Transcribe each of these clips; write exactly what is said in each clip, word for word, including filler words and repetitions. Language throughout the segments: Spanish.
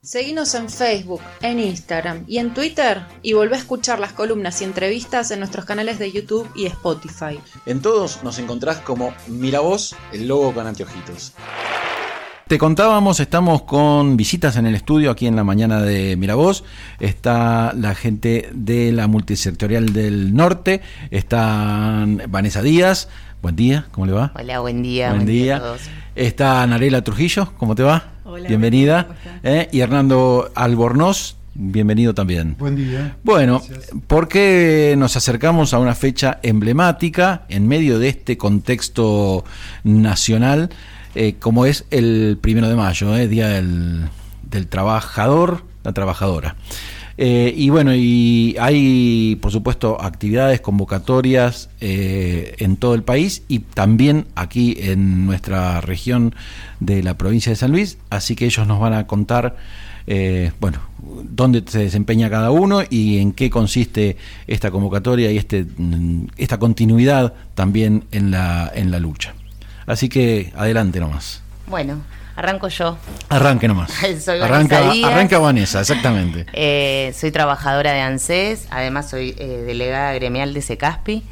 Seguinos en Facebook, en Instagram y en Twitter y volvé a escuchar las columnas y entrevistas en nuestros canales de YouTube y Spotify. En todos nos encontrás como Miravoz, el logo con anteojitos. Te contábamos, estamos con visitas en el estudio aquí en la mañana de Miravoz. Está la gente de la Multisectorial del Norte, está Vanessa Díaz. Buen día, ¿cómo le va? Hola, buen día. Buen, buen día. día a todos. Está Narela Trujillo, ¿cómo te va? Hola. Bienvenida. ¿Eh? Y Hernando Albornoz, bienvenido también. Buen día. Bueno, Gracias. Porque nos acercamos a una fecha emblemática en medio de este contexto nacional, eh, como es el primero de mayo, eh, Día del, del Trabajador, la Trabajadora. Eh, y bueno, y hay por supuesto actividades, convocatorias eh, en todo el país y también aquí en nuestra región de la provincia de San Luis, así que ellos nos van a contar eh, bueno, dónde se desempeña cada uno y en qué consiste esta convocatoria y este esta continuidad también en la, en la lucha. Así que adelante nomás. Bueno, arranco yo. Arranque nomás. Soy arranca, Vanessa Díaz. arranca Vanessa, exactamente. Eh, soy trabajadora de ANSES, además soy eh, delegada gremial de SECASPI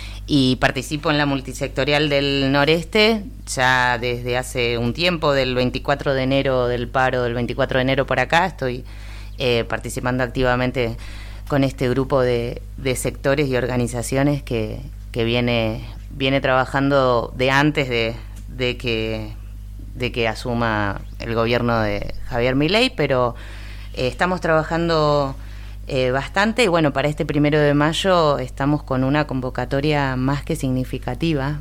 y participo en la Multisectorial del Noreste ya desde hace un tiempo, del veinticuatro de enero, del paro del veinticuatro de enero por acá. Estoy eh, participando activamente con este grupo de, de sectores y organizaciones que, que viene, viene trabajando de antes de, de que... de que asuma el gobierno de Javier Milei, pero eh, estamos trabajando eh, bastante y bueno, para este primero de mayo estamos con una convocatoria más que significativa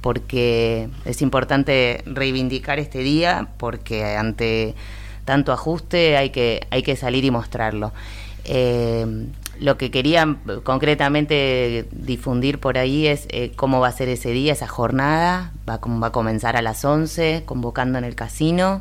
porque es importante reivindicar este día porque ante tanto ajuste hay que, hay que salir y mostrarlo. Eh, Lo que quería concretamente difundir por ahí es eh, cómo va a ser ese día, esa jornada. Va, va a comenzar a las once, convocando en el casino.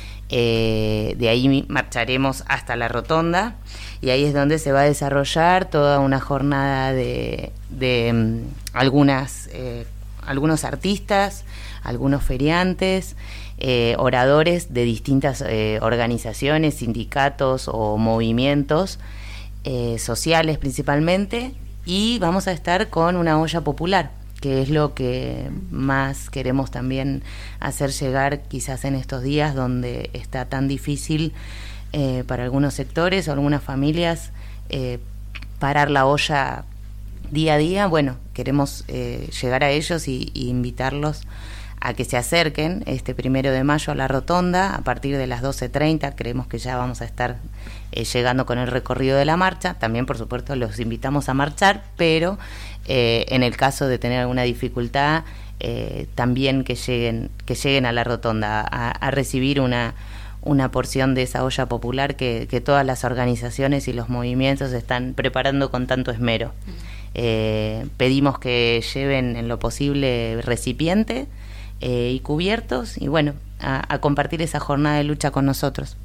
Eh, de ahí marcharemos hasta la rotonda. Y ahí es donde se va a desarrollar toda una jornada de, de um, algunas, eh, algunos artistas, algunos feriantes, eh, oradores de distintas eh, organizaciones, sindicatos o movimientos, Eh, sociales principalmente, y vamos a estar con una olla popular, que es lo que más queremos también hacer llegar quizás en estos días donde está tan difícil eh, para algunos sectores o algunas familias eh, parar la olla día a día. Bueno, queremos eh, llegar a ellos y, y invitarlos a que se acerquen este primero de mayo a la rotonda a partir de las doce treinta. Creemos que ya vamos a estar eh, llegando con el recorrido de la marcha. También, por supuesto, los invitamos a marchar, pero eh, en el caso de tener alguna dificultad, eh, también que lleguen, que lleguen a la rotonda a, a recibir una, una porción de esa olla popular que, que todas las organizaciones y los movimientos están preparando con tanto esmero. Eh, pedimos que lleven en lo posible recipiente Eh, y cubiertos y bueno, a, a compartir esa jornada de lucha con nosotros.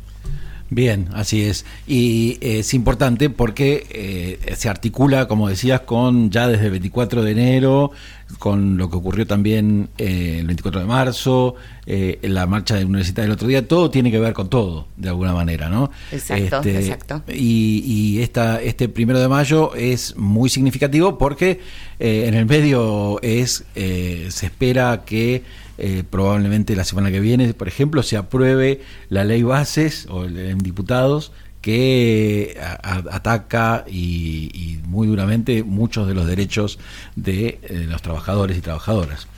Bien, así es. Y eh, es importante porque eh, se articula, como decías, con ya desde el veinticuatro de enero, con lo que ocurrió también eh, el veinticuatro de marzo, eh, la marcha de universidad del otro día. Todo tiene que ver con todo, de alguna manera, ¿no? Exacto, este, exacto. Y, y esta, este primero de mayo es muy significativo porque eh, en el medio es eh, se espera que Eh, probablemente la semana que viene, por ejemplo, se apruebe la ley bases o en diputados que a, a, ataca y, y muy duramente muchos de los derechos de eh, los trabajadores y trabajadoras.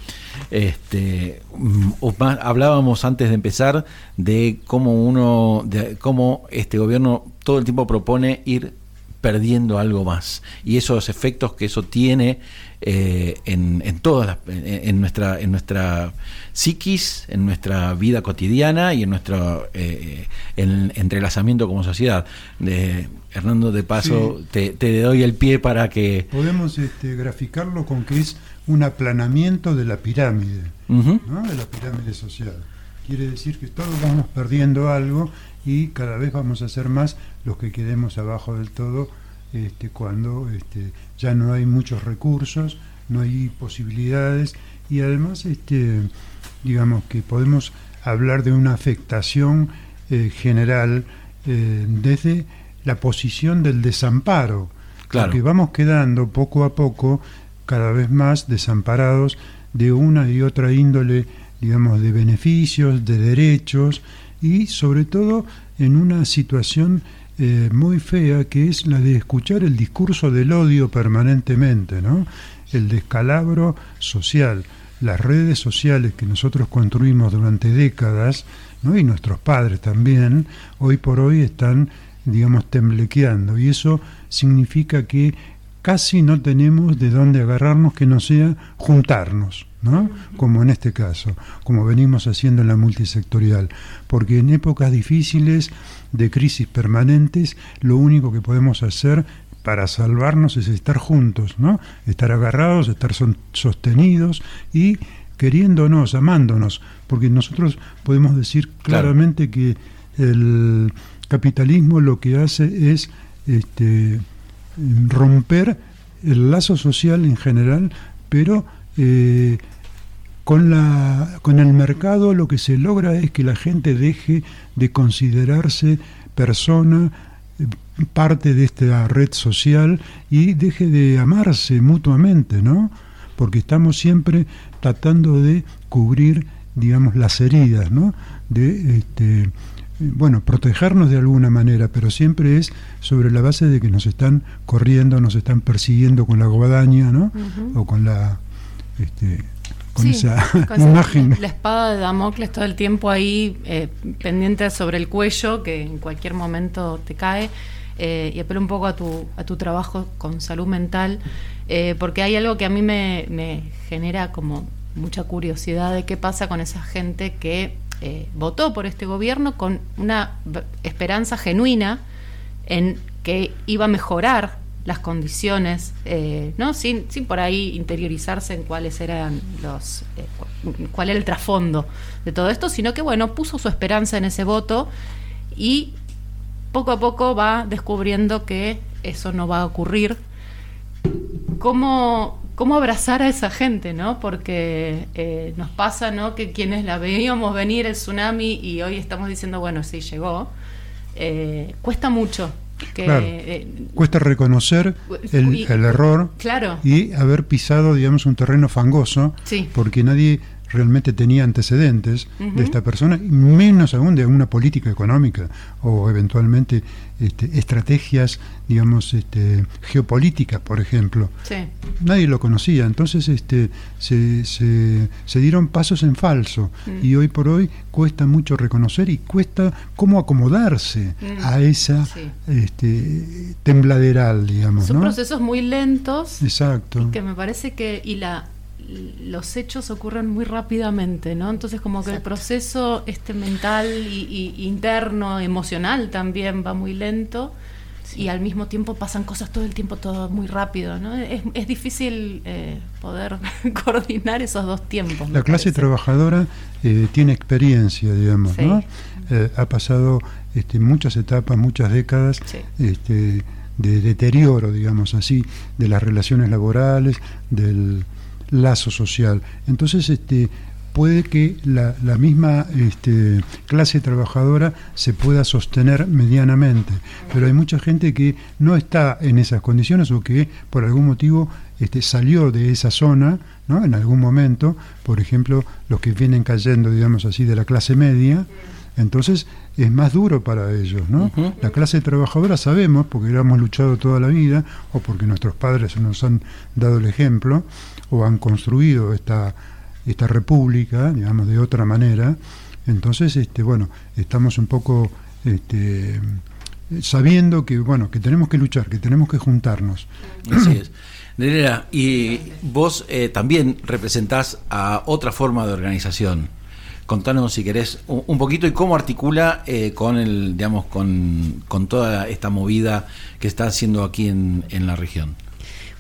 Este, hablábamos antes de empezar de cómo uno, de cómo este gobierno todo el tiempo propone ir perdiendo algo más y esos efectos que eso tiene eh, en, en todas las, en, en nuestra en nuestra psiquis, en nuestra vida cotidiana y en nuestro eh, en, entrelazamiento como sociedad. Eh, Hernando, de paso, sí. te, te doy el pie para que podemos este, graficarlo con que es un aplanamiento de la pirámide, uh-huh. ¿no? De la pirámide social. Quiere decir que todos vamos perdiendo algo y cada vez vamos a ser más los que quedemos abajo del todo este, cuando este, ya no hay muchos recursos, no hay posibilidades y además este, digamos que podemos hablar de una afectación eh, general, eh, desde la posición del desamparo, claro. Porque vamos quedando poco a poco cada vez más desamparados de una y otra índole, digamos, de beneficios, de derechos, y sobre todo en una situación eh, muy fea, que es la de escuchar el discurso del odio permanentemente, ¿no? El descalabro social, las redes sociales que nosotros construimos durante décadas, ¿no? Y nuestros padres también, hoy por hoy están, digamos, temblequeando, y eso significa que casi no tenemos de dónde agarrarnos que no sea juntarnos, ¿no? Como en este caso, como venimos haciendo en la multisectorial, porque en épocas difíciles, de crisis permanentes, lo único que podemos hacer para salvarnos es estar juntos, ¿no? Estar agarrados, estar son, sostenidos y queriéndonos, amándonos, porque nosotros podemos decir claramente claro. que el capitalismo lo que hace es este, romper el lazo social en general, pero eh, con la con el mercado lo que se logra es que la gente deje de considerarse persona, parte de esta red social, y deje de amarse mutuamente, ¿no? Porque estamos siempre tratando de cubrir, digamos, las heridas, ¿no? De este bueno, protegernos de alguna manera, pero siempre es sobre la base de que nos están corriendo, nos están persiguiendo con la guadaña, ¿no? Uh-huh. O con la este, con sí, esa con imagen. La espada de Damocles todo el tiempo ahí eh, pendiente sobre el cuello, que en cualquier momento te cae. Eh, y apelo un poco a tu a tu trabajo con salud mental, eh, porque hay algo que a mí me, me genera como mucha curiosidad de qué pasa con esa gente que eh, votó por este gobierno con una esperanza genuina en que iba a mejorar las condiciones, eh, no sin sin por ahí interiorizarse en cuáles eran los eh, cuál era el trasfondo de todo esto, sino que bueno, puso su esperanza en ese voto y poco a poco va descubriendo que eso no va a ocurrir. ¿Cómo, cómo abrazar a esa gente, ¿no? Porque eh, nos pasa, ¿no?, que quienes la veíamos venir el tsunami y hoy estamos diciendo, bueno, sí, llegó. Eh, cuesta mucho. Que, claro, eh, cuesta reconocer el, y, el error claro. y haber pisado, digamos, un terreno fangoso, sí. porque nadie realmente tenía antecedentes uh-huh. de esta persona, menos aún de una política económica o eventualmente este, estrategias, digamos, este, geopolíticas, por ejemplo. Sí. Nadie lo conocía, entonces este, se, se, se dieron pasos en falso mm. y hoy por hoy cuesta mucho reconocer y cuesta cómo acomodarse mm. a esa sí. este, tembladeral, digamos. Son ¿no? procesos muy lentos. Exacto. Y que me parece que y la los hechos ocurren muy rápidamente, ¿no? Entonces como que Exacto. el proceso este mental y, y interno, emocional también va muy lento sí. y al mismo tiempo pasan cosas todo el tiempo, todo muy rápido, ¿no? Es, es difícil eh, poder coordinar esos dos tiempos. La clase parece. trabajadora eh, tiene experiencia, digamos, sí. ¿no? Eh, ha pasado este, muchas etapas, muchas décadas sí. este, de deterioro, digamos así, de las relaciones laborales, del lazo social. Entonces este puede que la, la misma este, clase trabajadora se pueda sostener medianamente, pero hay mucha gente que no está en esas condiciones o que por algún motivo este, salió de esa zona, ¿no? En algún momento, por ejemplo, los que vienen cayendo, digamos así, de la clase media. Entonces es más duro para ellos, ¿no? Uh-huh. La clase trabajadora sabemos, porque lo hemos luchado toda la vida, o porque nuestros padres nos han dado el ejemplo, o han construido esta, esta república, digamos, de otra manera. Entonces, este, bueno, estamos un poco este, sabiendo que, bueno, que tenemos que luchar, que tenemos que juntarnos. Así es. Nelera, y vos eh, también representás a otra forma de organización. Contanos, si querés, un, un poquito y cómo articula eh, con el, digamos, con, con toda esta movida que está haciendo aquí en, en la región.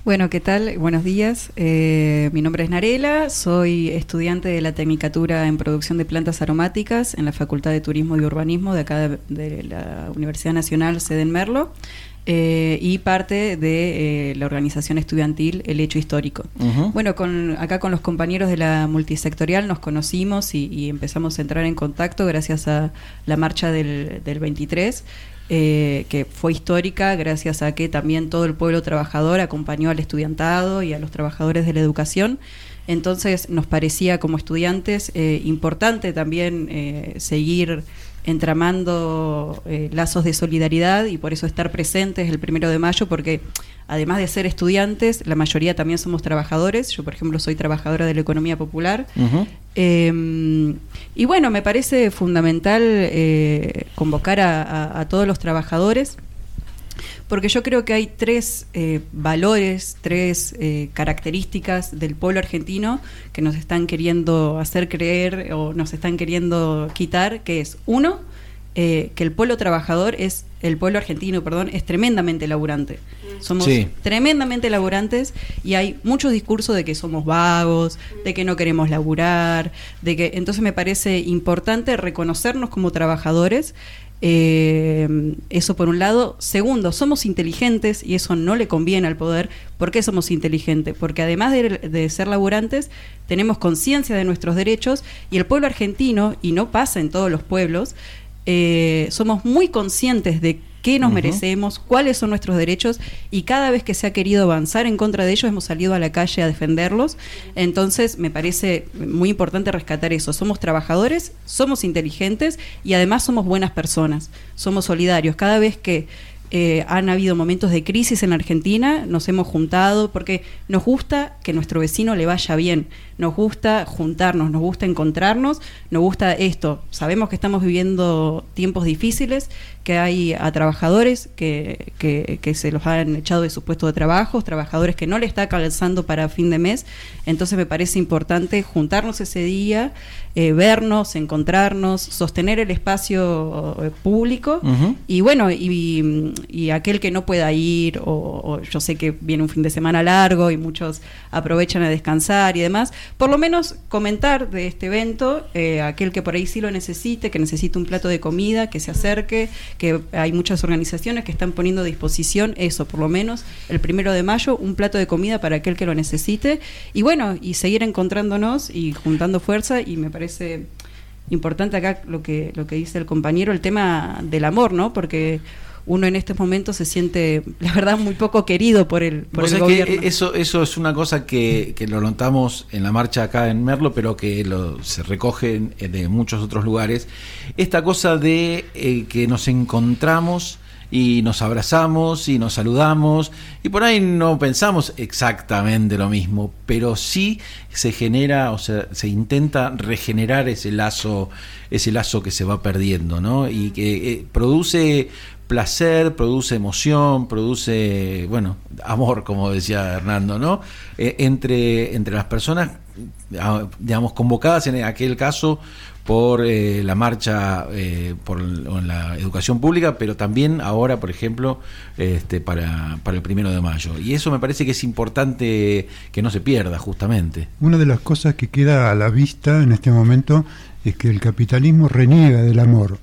Bueno, ¿qué tal? Buenos días. Eh, mi nombre es Narela, soy estudiante de la Tecnicatura en Producción de Plantas Aromáticas en la Facultad de Turismo y Urbanismo de acá de, de la Universidad Nacional, sede en Merlo, eh, y parte de eh, la organización estudiantil El Hecho Histórico. Uh-huh. Bueno, con, acá con los compañeros de la multisectorial nos conocimos y, y empezamos a entrar en contacto gracias a la marcha del, del veintitrés. Eh, que fue histórica gracias a que también todo el pueblo trabajador acompañó al estudiantado y a los trabajadores de la educación. Entonces nos parecía como estudiantes eh, importante también eh, seguir entramando eh, lazos de solidaridad y por eso estar presentes el primero de mayo, porque además de ser estudiantes, la mayoría también somos trabajadores. Yo, por ejemplo, soy trabajadora de la economía popular. Uh-huh. Eh, y bueno, me parece fundamental eh, convocar a, a, a todos los trabajadores, porque yo creo que hay tres eh, valores, tres eh, características del pueblo argentino que nos están queriendo hacer creer o nos están queriendo quitar, que es, uno, eh, que el pueblo trabajador es, el pueblo argentino, perdón, es tremendamente laburante. Somos sí. tremendamente laburantes y hay muchos discursos de que somos vagos, de que no queremos laburar, de que entonces me parece importante reconocernos como trabajadores. Eh, eso por un lado. Segundo, somos inteligentes y eso no le conviene al poder. ¿Por qué somos inteligentes? Porque además de, de ser laburantes, tenemos conciencia de nuestros derechos y el pueblo argentino, y no pasa en todos los pueblos, eh, somos muy conscientes de qué nos uh-huh. merecemos, cuáles son nuestros derechos, y cada vez que se ha querido avanzar en contra de ellos hemos salido a la calle a defenderlos. Entonces me parece muy importante rescatar eso. Somos trabajadores, somos inteligentes y además somos buenas personas, somos solidarios. Cada vez que eh, han habido momentos de crisis en Argentina, nos hemos juntado porque nos gusta que nuestro vecino le vaya bien, nos gusta juntarnos, nos gusta encontrarnos, nos gusta esto. Sabemos que estamos viviendo tiempos difíciles, que hay a trabajadores que, que, que se los han echado de sus puestos de trabajo, trabajadores que no le está calzando para fin de mes. Entonces me parece importante juntarnos ese día, eh, vernos, encontrarnos, sostener el espacio eh, público. Uh-huh. Y bueno, y, y aquel que no pueda ir, o, o yo sé que viene un fin de semana largo y muchos aprovechan a descansar y demás, por lo menos comentar de este evento, eh, aquel que por ahí sí lo necesite, que necesite un plato de comida, que se acerque, que hay muchas organizaciones que están poniendo a disposición eso, por lo menos el primero de mayo, un plato de comida para aquel que lo necesite, y bueno, y seguir encontrándonos y juntando fuerza. Y me parece importante acá lo que, lo que dice el compañero, el tema del amor, ¿no? Porque uno en estos momentos se siente, la verdad, muy poco querido por el, por el gobierno. Que eso, eso es una cosa que, que lo notamos en la marcha acá en Merlo, pero que lo, se recoge de muchos otros lugares. Esta cosa de eh, que nos encontramos y nos abrazamos y nos saludamos, y por ahí no pensamos exactamente lo mismo, pero sí se genera, o sea, se intenta regenerar ese lazo, ese lazo que se va perdiendo, ¿no? Y que eh, produce placer, produce emoción, produce, bueno, amor, como decía Hernando, ¿no? Eh, entre, entre las personas, digamos, convocadas en aquel caso por eh, la marcha eh, por la educación pública, pero también ahora, por ejemplo, este, para, para el primero de mayo. Y eso me parece que es importante que no se pierda, justamente. Una de las cosas que queda a la vista en este momento es que el capitalismo reniega del amor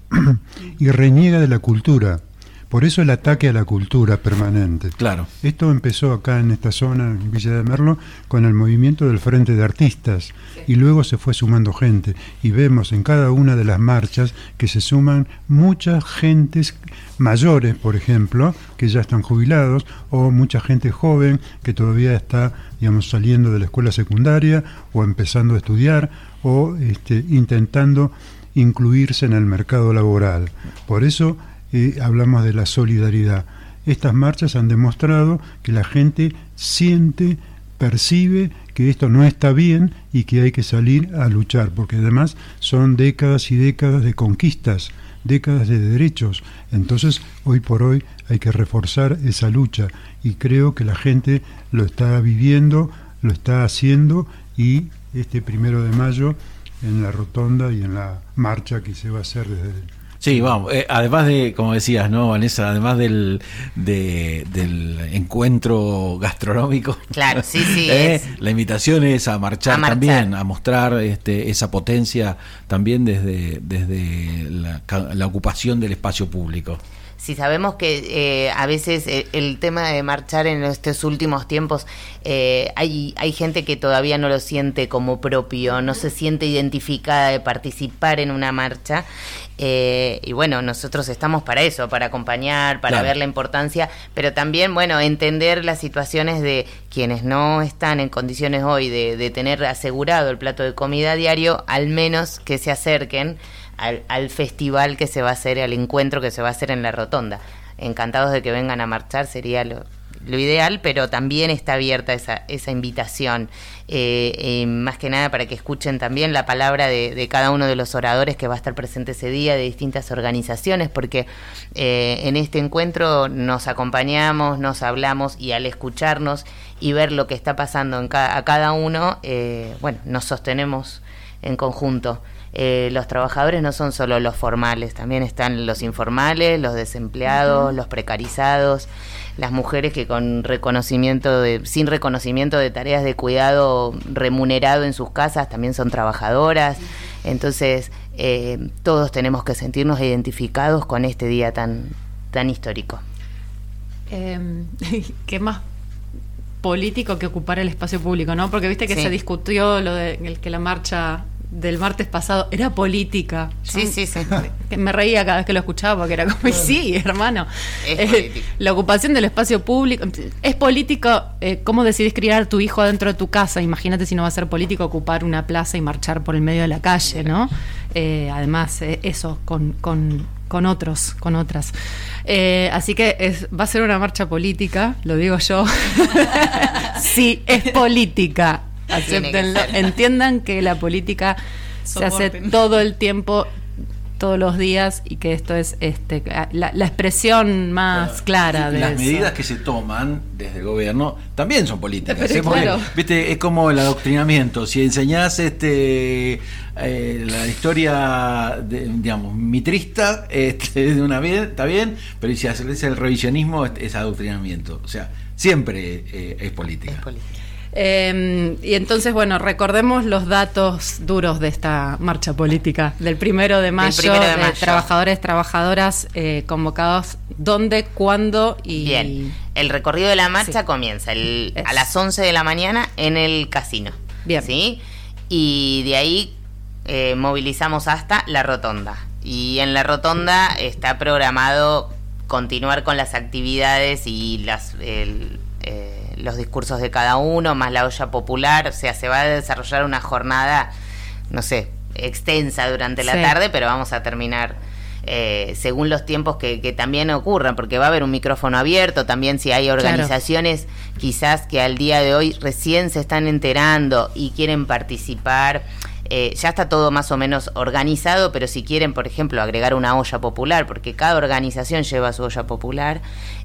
y reniega de la cultura. Por eso el ataque a la cultura permanente. Claro. Esto empezó acá en esta zona, en Villa de Merlo, con el movimiento del Frente de Artistas, y luego se fue sumando gente. Y vemos en cada una de las marchas que se suman muchas gentes mayores, por ejemplo, que ya están jubilados, o mucha gente joven que todavía está, digamos, saliendo de la escuela secundaria o empezando a estudiar o este, intentando incluirse en el mercado laboral. Por eso Eh, hablamos de la solidaridad. Estas marchas han demostrado que la gente siente, percibe que esto no está bien y que hay que salir a luchar, porque además son décadas y décadas de conquistas, décadas de derechos. Entonces, hoy por hoy hay que reforzar esa lucha, y creo que la gente lo está viviendo, lo está haciendo, y este primero de mayo en la rotonda y en la marcha que se va a hacer desde el Sí, vamos, eh, además de, como decías, ¿no, Vanessa? Además del, de, del encuentro gastronómico. Claro, sí, sí. eh, es. La invitación es a marchar, A marchar. también, a mostrar este, esa potencia también desde, desde la, la ocupación del espacio público. Sí, sabemos que eh, a veces eh, el tema de marchar en estos últimos tiempos, eh, hay, hay gente que todavía no lo siente como propio, no se siente identificada de participar en una marcha. Eh, y bueno, nosotros estamos para eso, para acompañar, para Claro. ver la importancia, pero también, bueno, entender las situaciones de quienes no están en condiciones hoy de, de tener asegurado el plato de comida diario, al menos que se acerquen al, al festival que se va a hacer, al encuentro que se va a hacer en la Rotonda. Encantados de que vengan a marchar, sería lo, lo ideal, pero también está abierta esa, esa invitación, eh, eh, más que nada para que escuchen también la palabra de, de cada uno de los oradores que va a estar presente ese día, de distintas organizaciones, porque eh, en este encuentro nos acompañamos, nos hablamos, y al escucharnos y ver lo que está pasando en ca- a cada uno, eh, bueno, nos sostenemos en conjunto. Eh, los trabajadores no son solo los formales, también están los informales, los desempleados, uh-huh. los precarizados, las mujeres que con reconocimiento de, sin reconocimiento de tareas de cuidado remunerado en sus casas también son trabajadoras. Entonces eh, todos tenemos que sentirnos identificados con este día tan, tan histórico. Eh, ¿Qué más político que ocupar el espacio público, ¿no? Porque viste que sí. se discutió lo de el que la marcha del martes pasado era política. Sí, Yo, sí, sí. Me, me reía cada vez que lo escuchaba porque era como, sí, hermano. Es eh, política. La ocupación del espacio público. Es político, eh, ¿cómo decidís criar a tu hijo dentro de tu casa? Imagínate si no va a ser político ocupar una plaza y marchar por el medio de la calle, ¿no? Eh, además, eh, eso, con, con, con otros, con otras. Eh, así que es, va a ser una marcha política, lo digo yo. Sí, es política. Acéptenlo, entiendan que la política Soporten. se hace todo el tiempo, todos los días, y que esto es este la, la expresión más bueno, clara de las eso. Medidas que se toman desde el gobierno también son políticas. Pero ¿eh? Porque, claro. viste, es como el adoctrinamiento. Si enseñás este eh, la historia, de, digamos, mitrista, este, de una vez está bien, pero si haces el revisionismo es, es adoctrinamiento. O sea, siempre eh, es política. Es política. Eh, y entonces, bueno, recordemos los datos duros de esta marcha política del primero de mayo, primero de, de mayo. trabajadores, trabajadoras eh, convocados, ¿dónde, cuándo? Y bien, el recorrido de la marcha sí. comienza el, a las once de la mañana en el casino. Bien. ¿Sí? Y de ahí eh, movilizamos hasta la Rotonda. Y en la Rotonda está programado continuar con las actividades y las... El, eh, los discursos de cada uno, más la olla popular. O sea, se va a desarrollar una jornada, no sé, extensa durante la sí. tarde, pero vamos a terminar eh, según los tiempos que, que también ocurran, porque va a haber un micrófono abierto también. Si hay organizaciones claro. quizás que al día de hoy recién se están enterando y quieren participar, eh, ya está todo más o menos organizado, pero si quieren, por ejemplo, agregar una olla popular, porque cada organización lleva su olla popular,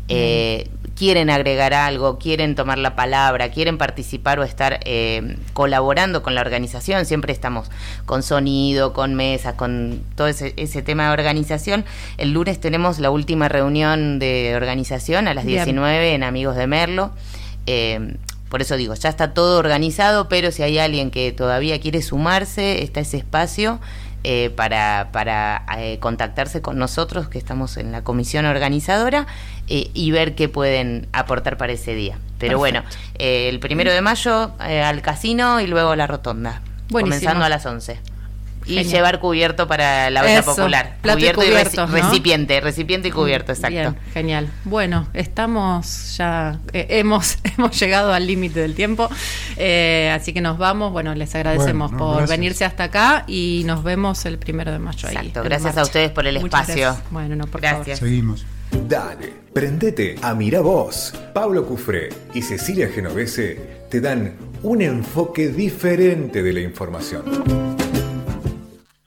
eh, mm. quieren agregar algo, quieren tomar la palabra, quieren participar o estar eh, colaborando con la organización, siempre estamos con sonido, con mesas, con todo ese, ese tema de organización. El lunes tenemos la última reunión de organización a las Bien. diecinueve en Amigos de Merlo. Eh, por eso digo, ya está todo organizado, pero si hay alguien que todavía quiere sumarse, está ese espacio eh, para, para eh, contactarse con nosotros, que estamos en la comisión organizadora, eh, y ver qué pueden aportar para ese día. Pero Perfecto. bueno, eh, el primero de mayo eh, al casino y luego a la Rotonda, Buenísimo. comenzando a las once. Y Genial. llevar cubierto para la olla Eso, popular. Plato cubierto y, cubierto, y reci- ¿no? recipiente, recipiente y cubierto, exacto. Bien, genial. Bueno, estamos ya, eh, hemos, hemos llegado al límite del tiempo, eh, así que nos vamos. Bueno, les agradecemos bueno, no, por gracias. venirse hasta acá y nos vemos el primero de mayo ahí. Exacto, gracias a ustedes por el Muchas espacio. Gracias. Bueno, no, por gracias. favor. Seguimos. Dale, prendete a Mirá Vos. Pablo Cufré y Cecilia Genovese te dan un enfoque diferente de la información.